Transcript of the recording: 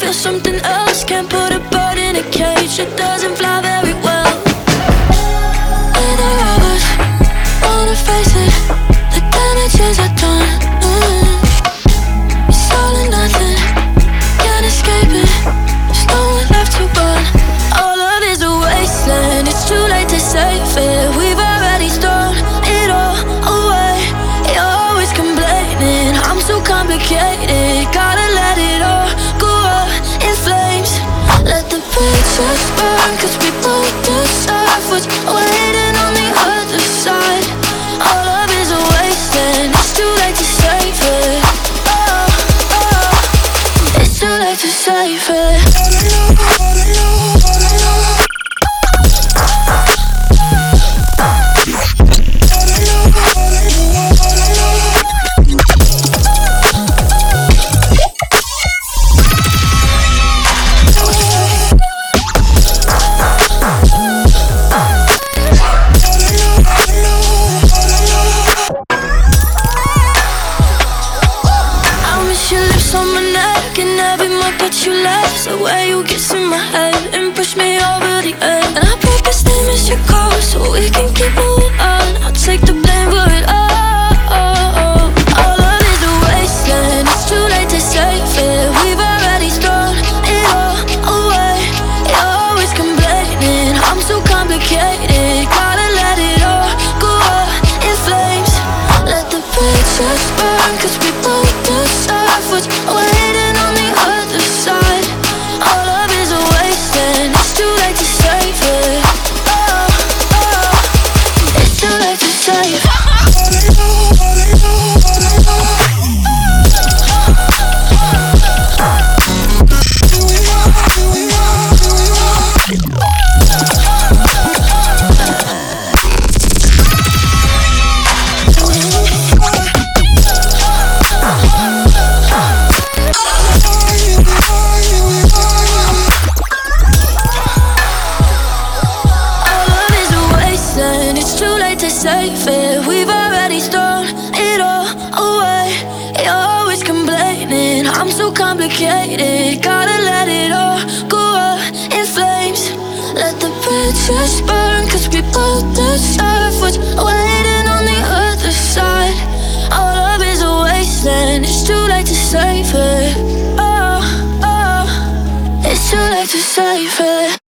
you're something else. Can't put a bird in a cage, it doesn't fly very well. Neither of us wanna face it, the damages are done. It's all or nothing, can't escape it. There's nowhere left to run. All love is a wasteland, it's too late to save it. We've already thrown it all away. You're always complaining, I'm so complicated. Gotta let it all go up in flames. Let the pictures burn, cause we both deserve what's waiting on the other side. All love is a wasteland, it's too late to save it. Oh, oh, it's too late to save it. That you left, the way you kiss in my head and push me over the edge. And I purpose to miss your call so we can keep moving on. I'll take the blame for it all. All love is a wasteland, it's too late to save it. We've already thrown it all away. You're always complaining, I'm so complicated. Gotta let it all go up in flames. Let the pictures burn, cause we both deserve what's waiting on the other side. All love is a wasteland, it's too late to save it. Oh, oh, it's too late to save it. Save it. We've already thrown it all away. You're always complaining, I'm so complicated. Gotta let it all go up in flames. Let the bridges burn, cause we both deserve what's waiting on the other side. All love is a wasteland, it's too late to save it. Oh, oh, it's too late to save it.